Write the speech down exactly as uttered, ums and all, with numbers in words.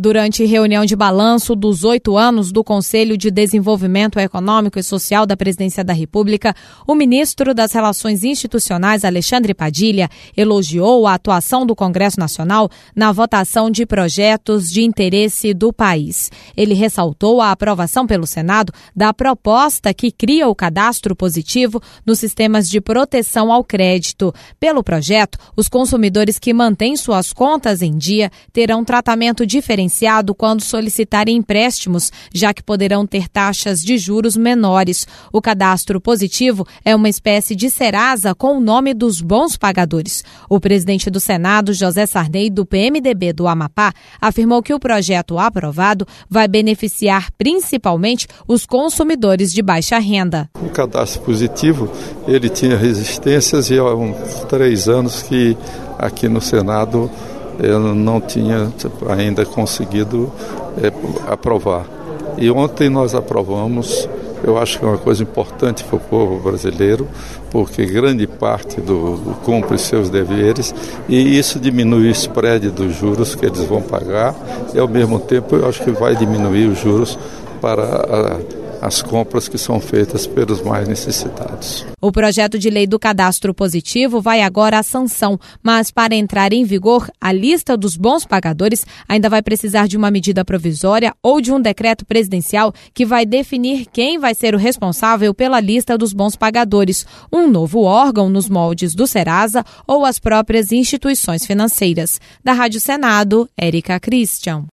Durante reunião de balanço dos oito anos do Conselho de Desenvolvimento Econômico e Social da Presidência da República, o ministro das Relações Institucionais, Alexandre Padilha, elogiou a atuação do Congresso Nacional na votação de projetos de interesse do país. Ele ressaltou a aprovação pelo Senado da proposta que cria o cadastro positivo nos sistemas de proteção ao crédito. Pelo projeto, os consumidores que mantêm suas contas em dia terão tratamento diferenciado quando solicitarem empréstimos, já que poderão ter taxas de juros menores. O cadastro positivo é uma espécie de Serasa com o nome dos bons pagadores. O presidente do Senado, José Sarney, do P M D B do Amapá, afirmou que o projeto aprovado vai beneficiar principalmente os consumidores de baixa renda. O cadastro positivo, ele tinha resistências e há uns três anos que aqui no Senado eu não tinha ainda conseguido é, aprovar. E ontem nós aprovamos. Eu acho que é uma coisa importante para o povo brasileiro, porque grande parte do, do cumpre seus deveres e isso diminui o spread dos juros que eles vão pagar e, ao mesmo tempo, eu acho que vai diminuir os juros para a as compras que são feitas pelos mais necessitados. O projeto de lei do cadastro positivo vai agora à sanção, mas para entrar em vigor, a lista dos bons pagadores ainda vai precisar de uma medida provisória ou de um decreto presidencial que vai definir quem vai ser o responsável pela lista dos bons pagadores, um novo órgão nos moldes do Serasa ou as próprias instituições financeiras. Da Rádio Senado, Érica Christian.